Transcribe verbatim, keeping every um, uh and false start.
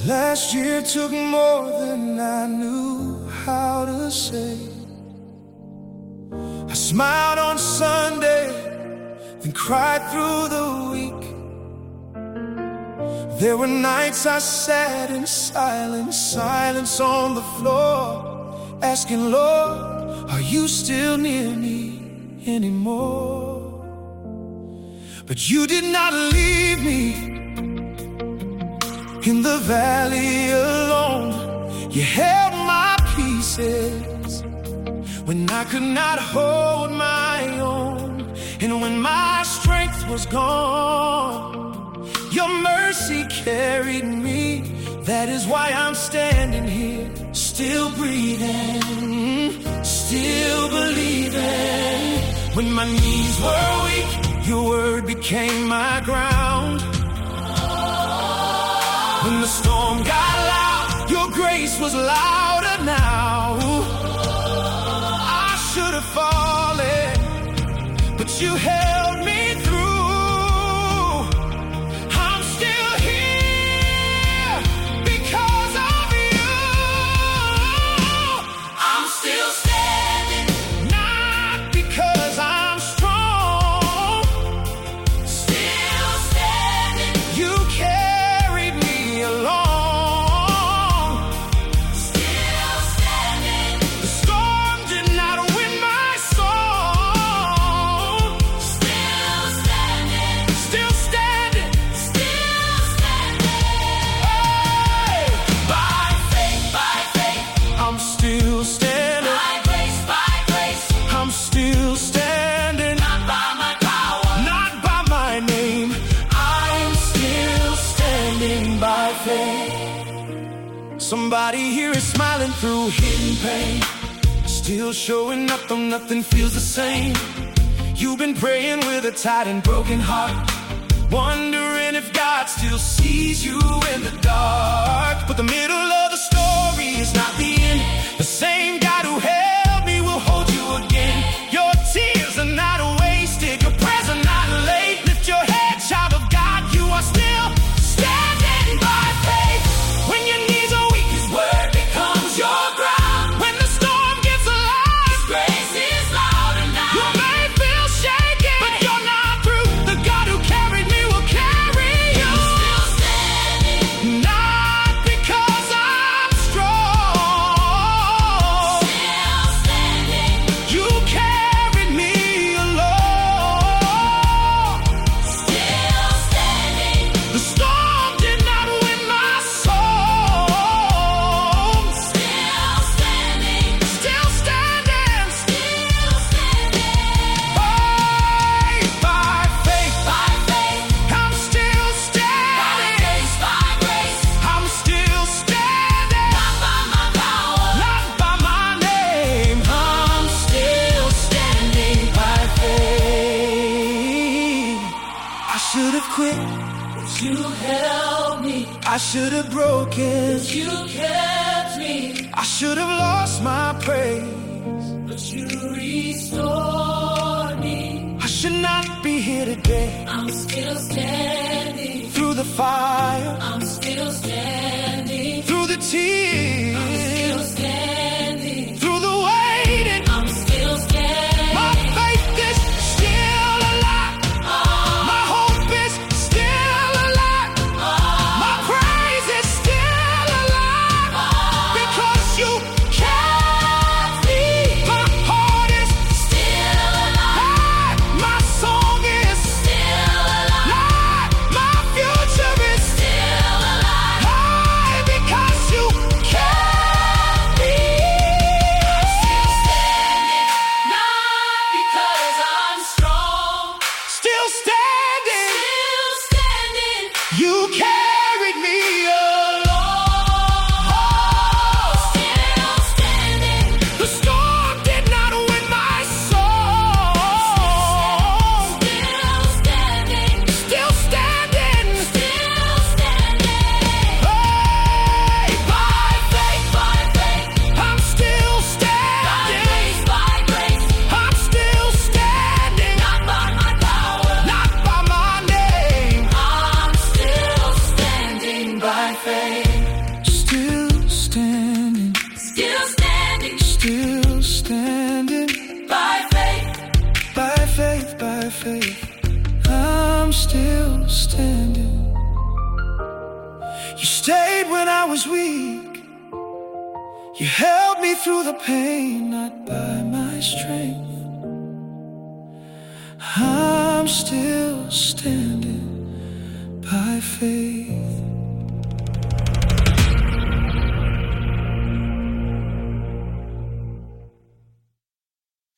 Last year took more than I knew how to say. I smiled on Sunday, then cried through the week. There were nights I sat in silence, silence on the floor, asking, Lord, are you still near me anymore? But you did not leave me in the valley alone. You held my pieces when I could not hold my own. And when my strength was gone, your mercy carried me. That is why I'm standing here, still breathing, still believing. When my knees were weak, your word became my ground. When the storm got loud, your grace was louder now. I should have fallen, but you held me through. I'm still here because of you. I'm still standing, not because I'm strong. Still standing, you carried me along. Still standing, the storm did not win my soul. Still standing, still standing, still standing. Hey! By faith, by faith, I'm still standing. By grace, by grace, I'm still standing. Not by my power, not by my name, I'm still standing by faith. Somebody here is smiling through hidden pain, still showing up though nothing feels the same. You've been praying with a tired and broken heart, wondering if God still sees you in the dark. But the middle of the story is not the end. The same God who held me will hold you again. Your tears are not wasted, your prayers are not late. Lift your head, child of God, you are still standing by faith. When your knees are weak, His word becomes your ground. When the storm gets loud, His grace is louder now. You may feel shaken, but you're not through. The God who carried me will carry you. Still standing, not because I'm strong. Still standing, you carried me along. Still standing, the storm did not win my soul. Still standing, still standing, still standing. By, by faith, by faith, I'm still standing. By grace, by grace, I'm still standing. Not by my power, not by my name, I'm still standing by faith. I should have quit, but you held me. I should have broken, but you kept me. I should have lost my praise, but you restored me. I should not be here today. I'm still standing through the fire. I'm still standing through the tears. I'm still standing through the waiting. I'm still standing. My faith is still alive. My hope is still alive. My praise is still alive. Because you kept me. My heart is still alive. My song is still alive. My future is faith, I'm still standing. You stayed when I was weak. You held me through the pain, not by my strength. I'm still standing by faith.